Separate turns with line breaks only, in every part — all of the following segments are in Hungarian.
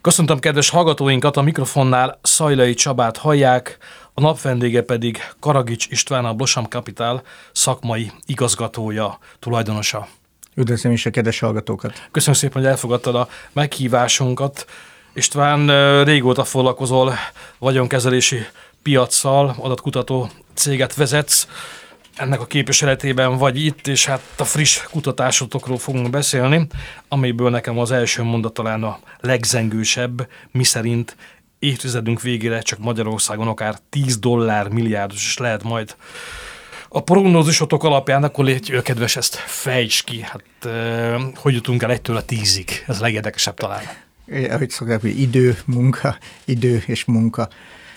Köszöntöm kedves hallgatóinkat, a mikrofonnál Szajlai Csabát hallják, a nap vendége pedig Karagics István, a Blossom Capital szakmai igazgatója, tulajdonosa.
Üdvözlöm is a kedves hallgatókat.
Köszönöm szépen, hogy elfogadtad a meghívásunkat. István, régóta foglalkozol vagyonkezelési piaccal, adatkutató céget vezetsz. Ennek a képviseletében vagy itt, és hát a friss kutatásotokról fogunk beszélni, amiből nekem az első mondat talán a legzengősebb, miszerint évtizedünk végére csak Magyarországon akár $10 milliárdos is lehet majd. A prognózisotok alapján akkor légy kedves, ezt fejtsd ki. Hát hogy jutunk el 1-től 10-ig? Ez a legérdekesebb talán.
Ahogy szokták, hogy idő és munka.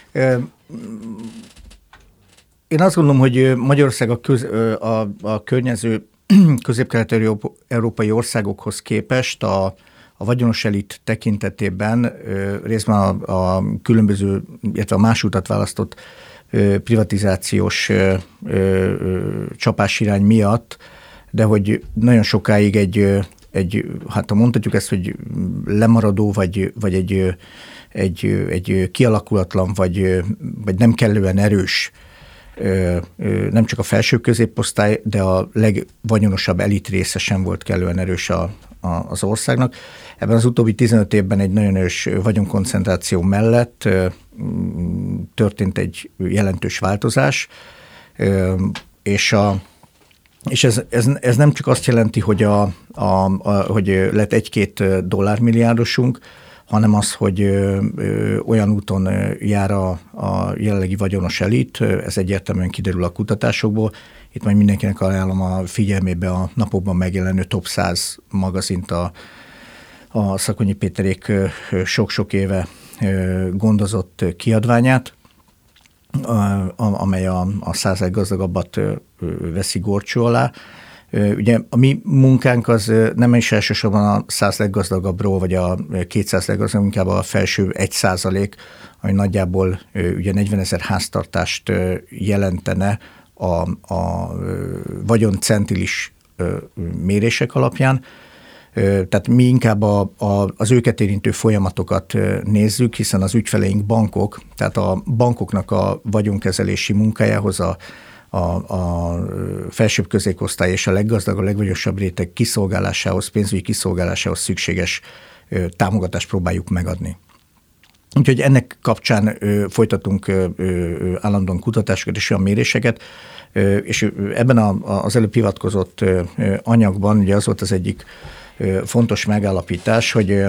Én azt gondolom, hogy Magyarország a környező közép-kelet-európai országokhoz képest a vagyonos elit tekintetében részben a különböző, illetve a más utat választott privatizációs csapásirány miatt, de hogy nagyon sokáig hát mondhatjuk ezt, hogy lemaradó, vagy egy kialakulatlan, vagy nem kellően erős, nem csak a felső középosztály, de a legvagyonosabb elit része sem volt kellően erős az országnak. Ebben az utóbbi 15 évben egy nagyon erős vagyonkoncentráció mellett történt egy jelentős változás, és ez nem csak azt jelenti, hogy hogy lett $1-2 milliárdosunk, hanem az, hogy olyan úton jár a jelenlegi vagyonos elit, ez egyértelműen kiderül a kutatásokból. Itt majd mindenkinek ajánlom a figyelmébe a napokban megjelenő Top 100 magazint, a Szakonyi Péterék sok-sok éve gondozott kiadványát, amely a 100 leggazdagabbat veszi górcső alá. Ugye a mi munkánk az nem is elsősorban a 100 leggazdagabbról, vagy a 200 leggazdagabb, inkább a felső 1%, ami nagyjából ugye 40 000 háztartást jelentene a vagyoncentilis mérések alapján. Tehát mi inkább az őket érintő folyamatokat nézzük, hiszen az ügyfeleink bankok, tehát a bankoknak a vagyonkezelési munkájához a felsőbb középosztály és a leggazdagabb, legvagyosabb réteg kiszolgálásához, pénzügyi kiszolgálásához szükséges támogatást próbáljuk megadni. Úgyhogy ennek kapcsán folytatunk állandóan kutatásokat és olyan méréseket, és ebben az előbb hivatkozott anyagban ugye az volt az egyik fontos megállapítás, hogy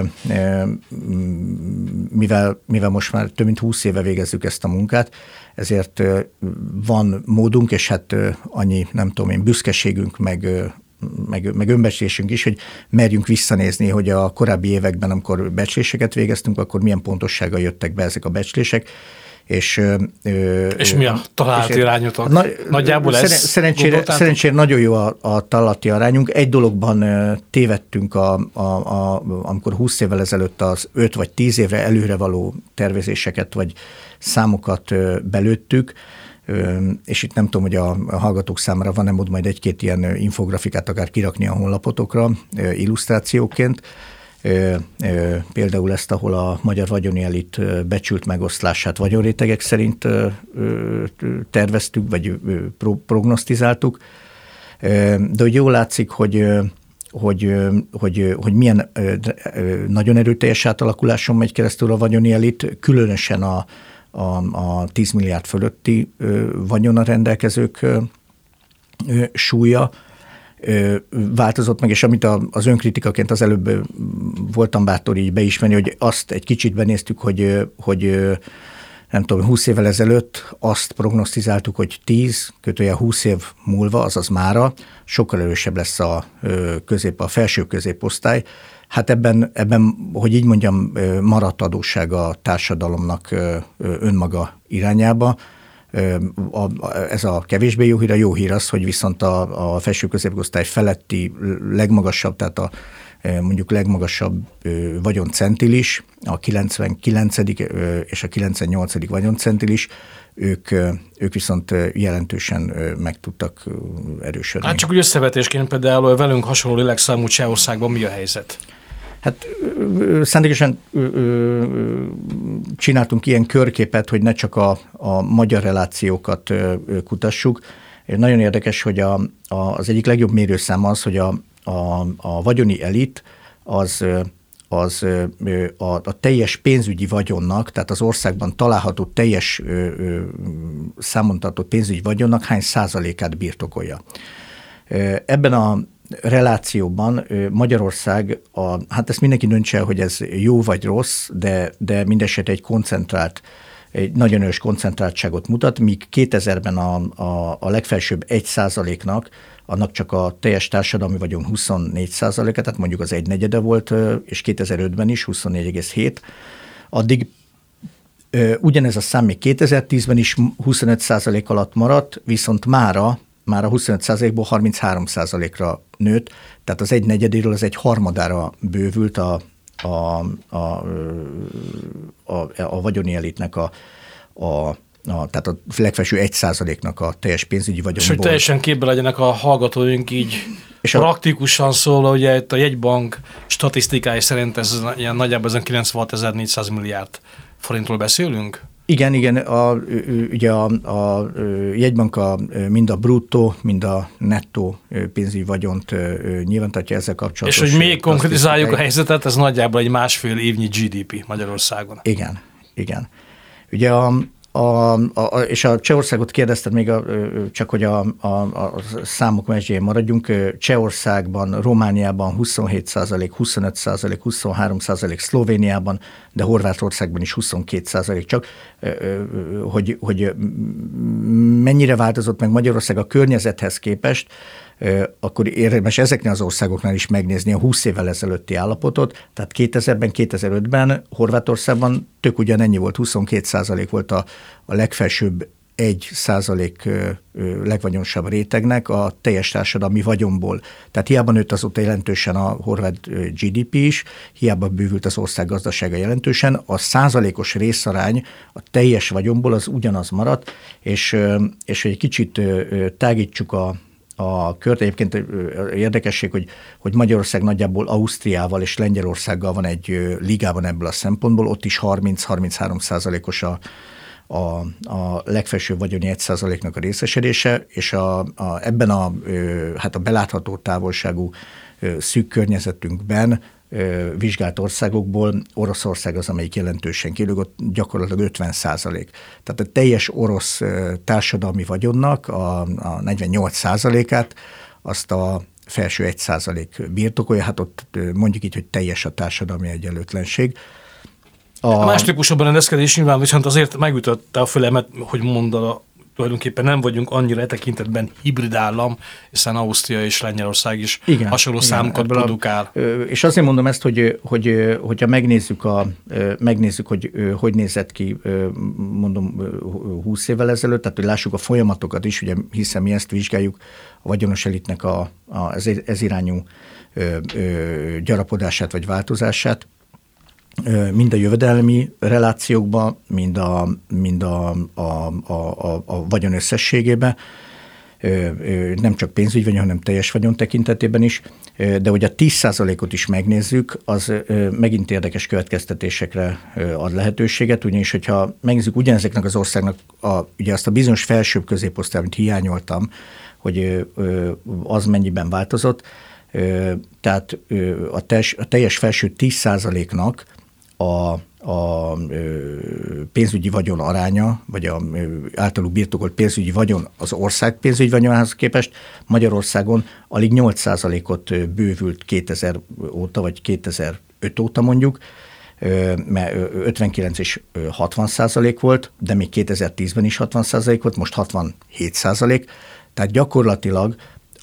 mivel most már több mint 20 éve végezzük ezt a munkát, ezért van módunk, és hát annyi, nem tudom én, büszkeségünk, meg önbecslésünk is, hogy merjünk visszanézni, hogy a korábbi években, amikor becsléseket végeztünk, akkor milyen pontossággal jöttek be ezek a becslések, és
mi a találati arányotok? Nagyjából ez?
Szerencsére nagyon jó a találati arányunk. Egy dologban tévedtünk, amikor 20 évvel ezelőtt az 5 vagy 10 évre előre való tervezéseket vagy számokat belőttük, és itt nem tudom, hogy a hallgatók számára van-e mód majd egy-két ilyen infografikát akár kirakni a honlapotokra illusztrációként. Például ezt, ahol a magyar vagyoni elit becsült megoszlását vagyonrétegek szerint terveztük, vagy prognosztizáltuk. De hogy jól látszik, hogy milyen nagyon erőteljes átalakuláson megy keresztül a vagyoni elit, különösen a 10 milliárd fölötti vagyonnal rendelkezők súlya változott meg, és amit az önkritikaként az előbb voltam bátor így beismerni, hogy azt egy kicsit benéztük, hogy nem tudom, 20 évvel ezelőtt azt prognosztizáltuk, hogy 10-20 év múlva, azaz mára sokkal erősebb lesz a felső középosztály. Hát ebben, hogy így mondjam, maradt adósság a társadalomnak önmaga irányába. Ez a kevésbé jó hír. A jó hír az, hogy viszont a felső középosztály feletti legmagasabb, tehát mondjuk legmagasabb vagyoncentilis, a 99. és a 98. vagyoncentilis, ők viszont jelentősen meg tudtak erősödni.
Hát csak úgy összevetésként például velünk hasonló lélekszámú Csehországban mi a helyzet?
Hát szándékosan csináltunk ilyen körképet, hogy ne csak a magyar relációkat kutassuk. Nagyon érdekes, hogy az egyik legjobb mérőszám az, hogy a vagyoni elit az a teljes pénzügyi vagyonnak, tehát az országban található teljes számon tartott pénzügyi vagyonnak hány százalékát birtokolja. Ebben a relációban Magyarország, hát ezt mindenki döntse el, hogy ez jó vagy rossz, de mindesetre egy nagyon erős koncentráltságot mutat, míg 2000-ben a legfelsőbb 1%-nak, annak csak a teljes társadalmi vagyon 24%-a, tehát mondjuk az 1/4 volt, és 2005-ben is 24,7%. Addig ugyanez a szám még 2010-ben is 25% alatt maradt, viszont már a 25%-ból 33%-ra nőtt, tehát az 1/4-ről az 1/3 bővült a vagyoni elitnek tehát a legfelső 1%-nak a teljes pénzügyi vagyonból.
És hogy teljesen képbe legyenek a hallgatóink így és praktikusan szólva, ugye itt a jegybank statisztikái szerint ez ilyen nagyjából 96.400 milliárd forintról beszélünk?
Igen, ugye a jegybank mind a bruttó, mind a nettó pénzügyi vagyont nyilvántartja ezzel kapcsolatos.
És hogy még konkretizáljuk a helyzetet, ez nagyjából egy 1,5 évnyi GDP Magyarországon.
Igen. Ugye és a Csehországot kérdezted még, csak hogy a számok mezsjén maradjunk. Csehországban, Romániában 27%, 25%, 23%, Szlovéniában, de Horvátországban is 22% csak. Hogy mennyire változott meg Magyarország a környezethez képest, akkor érdemes ezeknél az országoknál is megnézni a 20 évvel ezelőtti állapotot. Tehát 2000-ben, 2005-ben Horvátországban tök ugyanennyi volt, 22% volt a legfelsőbb 1% legvagyonosabb rétegnek a teljes társadalmi vagyonból. Tehát hiába nőtt azóta jelentősen a horvát GDP is, hiába bővült az ország gazdasága jelentősen, a százalékos részarány a teljes vagyonból az ugyanaz maradt, és hogy egy kicsit tágítsuk a kört. Egyébként érdekesség, hogy Magyarország nagyjából Ausztriával és Lengyelországgal van egy ligában ebből a szempontból, ott is 30-33%-os a legfelsőbb vagyoni 1%-nak a részesedése, és ebben a belátható távolságú szűk környezetünkben vizsgált országokból Oroszország az, amelyik jelentősen kilőtt, gyakorlatilag 50%. Tehát a teljes orosz társadalmi vagyonnak a 48%-át azt a felső 1% birtokolja, hát ott mondjuk így, hogy teljes a társadalmi egyenlőtlenség.
A más típusú berendezkedés nyilván viszont azért megütötte a fülemet, hogy mondta, tulajdonképpen nem vagyunk annyira tekintetben hibrid állam, hiszen Ausztria és Lengyelország is hasonló számokat produkál.
És azért mondom ezt, hogyha megnézzük, hogy nézett ki, mondom, 20 évvel ezelőtt, tehát hogy lássuk a folyamatokat is, ugye, hiszen mi ezt vizsgáljuk, a vagyonos elitnek ez irányú gyarapodását vagy változását, mind a jövedelmi relációkban, mind a vagyon összességében, nem csak pénzügy vagyon, hanem teljes vagyon tekintetében is, de hogy a 10%-ot is megnézzük, az megint érdekes következtetésekre ad lehetőséget, ugyanis hogyha megnézzük ugyanezeknek az országnak ugye azt a bizonyos felsőbb középosztály, amit hiányoltam, hogy az mennyiben változott, tehát a teljes felső 10%-nak a pénzügyi vagyon aránya, vagy általuk birtokolt pénzügyi vagyon az ország pénzügyi vagyonához képest Magyarországon alig 8%-ot bővült 2000 óta, vagy 2005 óta mondjuk, mert 59 és 60% volt, de még 2010-ben is 60% volt, most 67%. Tehát gyakorlatilag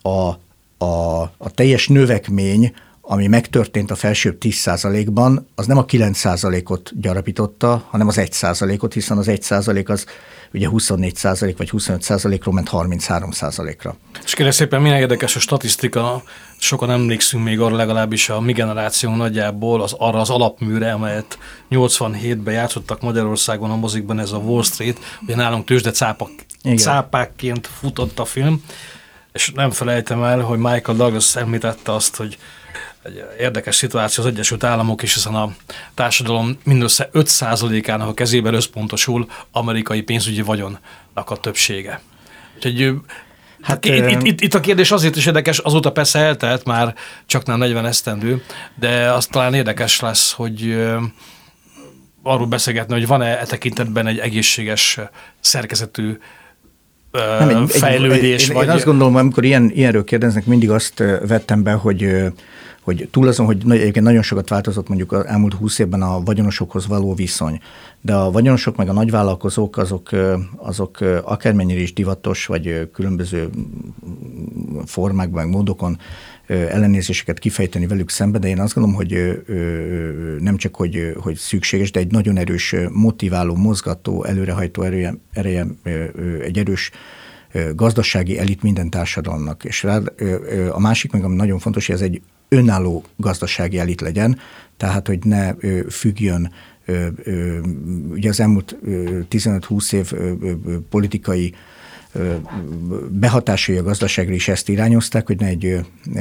a teljes növekmény, ami megtörtént a felsőbb 10%-ban, az nem a 9%-ot gyarapította, hanem az 1%-ot, hiszen az 1% az ugye 24% vagy 25%-ról ment 33%-ra.
És kérlek szépen, milyen érdekes a statisztika, sokan emlékszünk még arra, legalábbis a mi generáció nagyjából arra az alapműre, amelyet 87-ben játszottak Magyarországon a mozikban, ez a Wall Street, ugye nálunk tőzsde cápákként futott a film, és nem felejtem el, hogy Michael Douglas említette azt, hogy egy érdekes szituáció az Egyesült Államok, és hiszen a társadalom mindössze 5%-ának a kezében összpontosul amerikai pénzügyi vagyonnak a többsége. Úgyhogy itt a kérdés azért is érdekes, azóta persze eltelt már csaknem 40 esztendő, de az talán érdekes lesz, hogy arról beszélgetni, hogy van-e tekintetben egy egészséges szerkezetű fejlődés.
Én azt gondolom, amikor ilyenről kérdeznek, mindig azt vettem be, hogy túl azon, hogy egyébként nagyon sokat változott mondjuk az elmúlt 20 évben a vagyonosokhoz való viszony, de a vagyonosok meg a nagyvállalkozók azok akármennyire is divatos, vagy különböző formákban, meg módokon ellenérzéseket kifejteni velük szembe, de én azt gondolom, hogy nem csak, hogy szükséges, de egy nagyon erős motiváló, mozgató, előrehajtó ereje, egy erős gazdasági elit minden társadalomnak. És a másik meg, ami nagyon fontos, hogy ez egy önálló gazdasági elit legyen, tehát, hogy ne függjön, ugye az elmúlt 15-20 év politikai behatásai a gazdaságra is ezt irányozták, hogy ne egy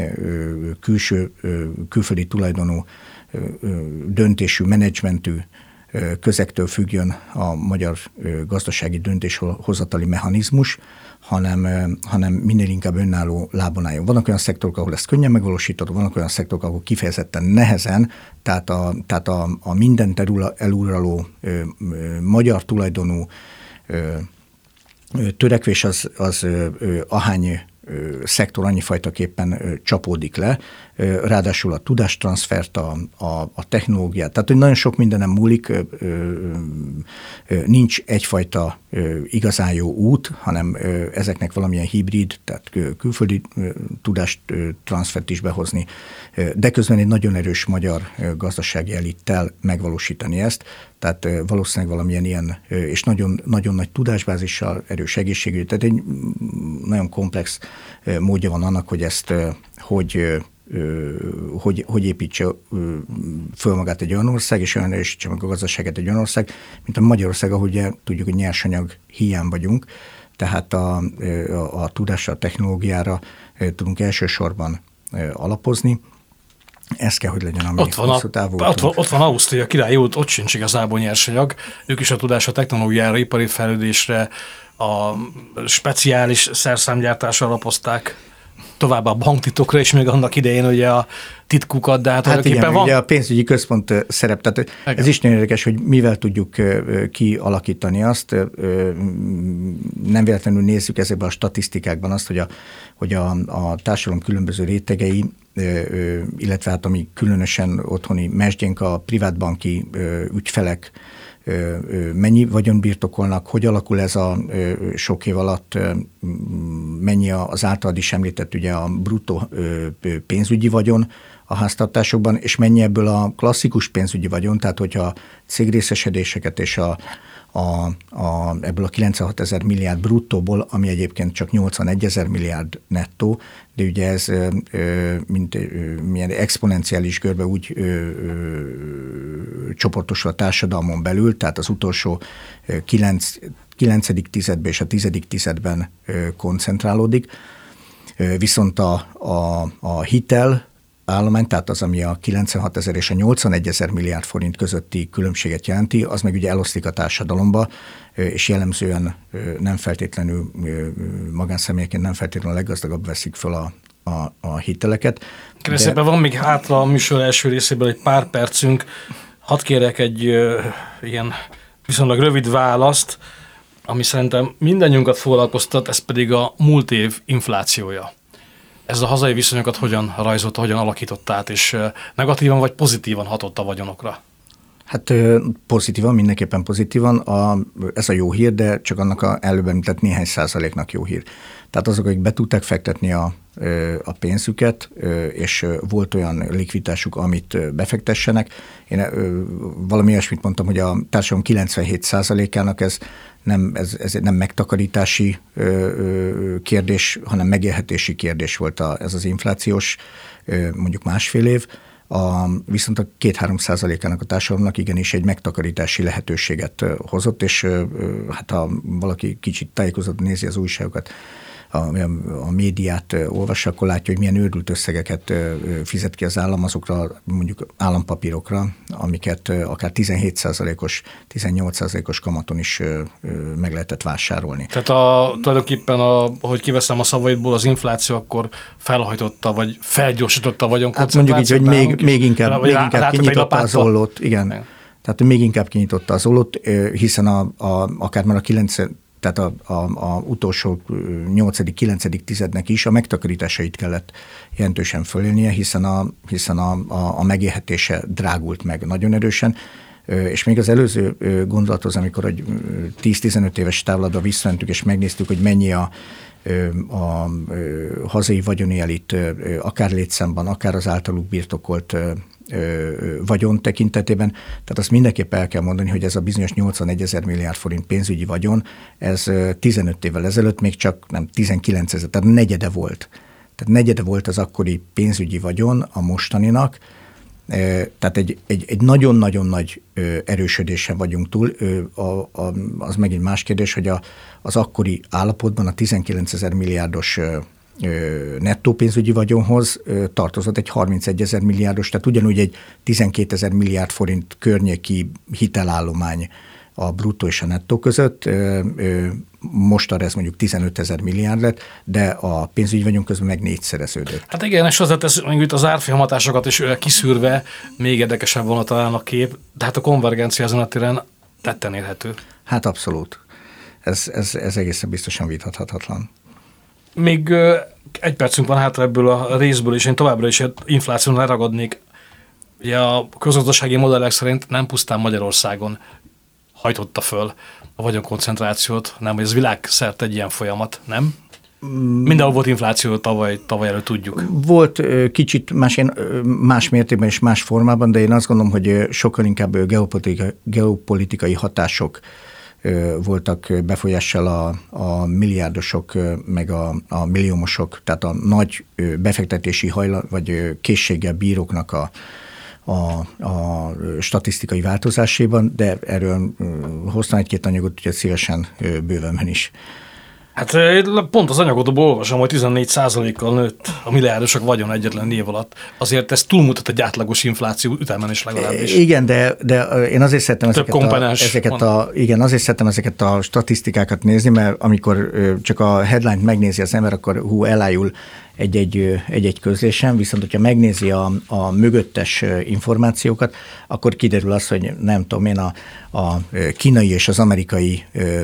külföldi tulajdonú döntésű, menedzsmentű közektől függjön a magyar gazdasági döntéshozatali mechanizmus, hanem minél inkább önálló lábon álljon. Vannak olyan szektorok, ahol ezt könnyen megvalósítható, vannak olyan szektorok, ahol kifejezetten nehezen, tehát a mindent eluraló magyar tulajdonú törekvés az ahány szektor annyifajtaképpen csapódik le, ráadásul a tudástranszfert, a technológiát, tehát hogy nagyon sok mindenem múlik, nincs egyfajta igazán jó út, hanem ezeknek valamilyen hibrid, tehát külföldi tudástranszfert is behozni, de közben egy nagyon erős magyar gazdasági elittel megvalósítani ezt, tehát valószínűleg valamilyen ilyen, és nagyon, nagyon nagy tudásbázissal, erős egészségügy, tehát egy nagyon komplex módja van annak, hogy ezt hogy építse föl magát egy olyan ország, és olyan erősítse meg a gazdaságát egy olyan ország, mint a Magyarország, ahogy ugye tudjuk, hogy nyersanyag hiány vagyunk, tehát a tudásra, a technológiára tudunk elsősorban alapozni. Ez kell, hogy legyen, ami hosszú távú.
Ott van Ausztria, Királyi út, ott sincs igazából nyersanyag. Ők is a tudásra, technológiára, ipari fejlődésre, a speciális szerszámgyártásra alapozták. Továbbá a banktitokra is még annak idején ugye a titkukat, de hát
igen, van. Ugye a pénzügyi központ szerep, tehát igen. Ez is nagyon érdekes, hogy mivel tudjuk kialakítani azt. Nem véletlenül nézzük ezekben a statisztikákban azt, hogy a társadalom különböző rétegei, illetve hát ami különösen otthoni mesdjénk, a privátbanki ügyfelek mennyi vagyon birtokolnak, hogy alakul ez a sok év alatt, mennyi az általad is említett ugye a bruttó pénzügyi vagyon a háztartásokban, és mennyi ebből a klasszikus pénzügyi vagyon, tehát hogyha cégrészesedéseket és ebből a 96 000 milliárd bruttóból, ami egyébként csak 81 000 milliárd nettó, de ugye ez mint milyen exponenciális görbe úgy csoportosul a társadalmon belül, tehát az utolsó 9. tizedben és a 10. tizedben koncentrálódik. Viszont a hitel állomány, tehát az, ami a 96 000 és a 81 000 milliárd forint közötti különbséget jelenti, az meg ugye eloszlik a társadalomba, és jellemzően nem feltétlenül magánszemélyként nem feltétlenül a leggazdagabb veszik föl a hiteleket.
Szépen van még hátra a műsor első részében egy pár percünk. Hadd kérek egy ilyen viszonylag rövid választ, ami szerintem mindannyiunkat foglalkoztat, ez pedig a múlt év inflációja. Ez a hazai viszonyokat hogyan rajzolta, hogyan alakította át, és negatívan vagy pozitívan hatott a vagyonokra?
Hát pozitívan, mindenképpen pozitívan. Ez a jó hír, de csak annak előbb említett néhány százaléknak jó hír. Tehát azok, akik be tudták fektetni a pénzüket, és volt olyan likviditásuk, amit befektessenek. Én valami olyasmit mondtam, hogy a társadalom 97%-ának ez nem megtakarítási kérdés, hanem megélhetési kérdés volt ez az inflációs mondjuk másfél év. Viszont a 2-3%-ának a társadalomnak igenis egy megtakarítási lehetőséget hozott, és hát ha valaki kicsit tájékozott nézi az újságokat, a médiát olvassa, akkor látja, hogy milyen őrült összegeket fizet ki az állam azokra mondjuk állampapírokra, amiket akár 17%-os, 18%-os kamaton is meg lehetett vásárolni.
Tehát tulajdonképpen, hogy kiveszem a szavaidból, az infláció akkor felhajtotta, vagy felgyorsította a vagyonkoncentrációt.
Hát mondjuk így, hogy még inkább kinyitotta az ollót. Igen. Tehát még inkább kinyitotta az ollót, hiszen akár már a 9, tehát a utolsó 8.-9. tizednek is a megtakarításait kellett jelentősen fölélnie, hiszen a megélhetése drágult meg nagyon erősen, és még az előző gondolathoz, amikor egy 10-15 éves távlatba visszamentük, és megnéztük, hogy mennyi a hazai vagyoni elit, akár létszámban, akár az általuk birtokolt vagyon tekintetében. Tehát azt mindenképp el kell mondani, hogy ez a bizonyos 81 000 milliárd forint pénzügyi vagyon, ez 15 évvel ezelőtt még csak nem 19 000, tehát negyede volt. Tehát negyede volt az akkori pénzügyi vagyon a mostaninak. Tehát egy nagyon-nagyon nagy erősödésen vagyunk túl. Az megint más kérdés, hogy az akkori állapotban a 19 000 milliárdos nettó pénzügyi vagyonhoz tartozott egy 31 000 milliárdos, tehát ugyanúgy egy 12 000 milliárd forint környéki hitelállomány a bruttó és a nettó között. Mostanra ez mondjuk 15 000 milliárd lett, de a pénzügyi vagyon közben meg négyszereződött.
Hát igen, és azért ez mondjuk itt az árfolyam hatásokat is kiszűrve még érdekesebb volna talán a kép, de hát a konvergencia ezen a téren tetten érhető.
Hát abszolút. Ez egészen biztosan vitathatatlan.
Még egy percünk van hátra ebből a részből, és én továbbra is infláción leragadnék. Ugye a közgazdasági modellek szerint nem pusztán Magyarországon hajtotta föl a vagyonkoncentrációt, nem, hogy ez világszerte egy ilyen folyamat, nem? Mindenhol volt infláció tavaly előtt, tudjuk.
Volt kicsit más mértékben és más formában, de én azt gondolom, hogy sokkal inkább geopolitikai hatások voltak befolyással a milliárdosok, meg a milliómosok, tehát a nagy befektetési vagy készséggel bíróknak a statisztikai változásában, de erről hoztam egy-két anyagot, úgyhogy szívesen bővebben is.
Hát pont az anyagodból olvasom, hogy 14%-kal nőtt a milliárdosok vagyon egyetlen év alatt. Azért ez túlmutat egy átlagos infláció ütemen is legalábbis.
Igen, de én azért szerettem azért szerettem ezeket a statisztikákat nézni, mert amikor csak a headline-t megnézi az ember, akkor elájul egy-egy közlésen, viszont hogyha megnézi a mögöttes információkat, akkor kiderül az, hogy nem tudom én, a kínai és az amerikai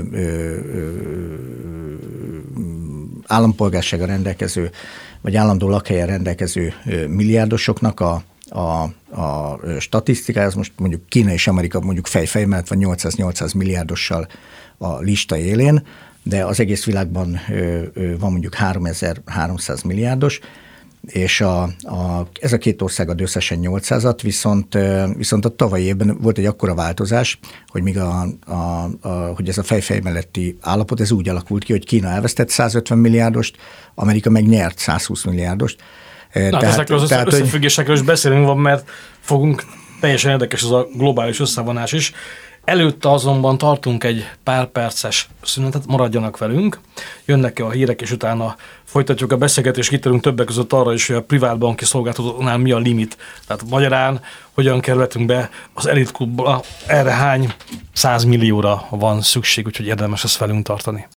állampolgársága rendelkező, vagy állandó lakhelyen rendelkező milliárdosoknak a statisztikája, az most mondjuk Kína és Amerika mondjuk fejfej mellett van 800 milliárdossal a lista élén, de az egész világban van mondjuk 3300 milliárdos, és ez a két ország ad összesen 800-at, viszont a tavalyi évben volt egy akkora változás, hogy míg hogy ez a fejfej melletti állapot, ez úgy alakult ki, hogy Kína elvesztett 150 milliárdost, Amerika meg nyert 120 milliárdost.
Ezekről az összefüggésekről is beszélünk, mert fogunk, teljesen érdekes az a globális összevonás is. Előtte azonban tartunk egy pár perces szünetet, maradjanak velünk, jönnek a hírek, és utána folytatjuk a beszélgetést, kitérünk többek között arra is, hogy a privát banki szolgáltatónál mi a limit. Tehát magyarán hogyan kerülhetünk be az elitklubba, erre hány 100 millióra van szükség, úgyhogy érdemes ezt velünk tartani.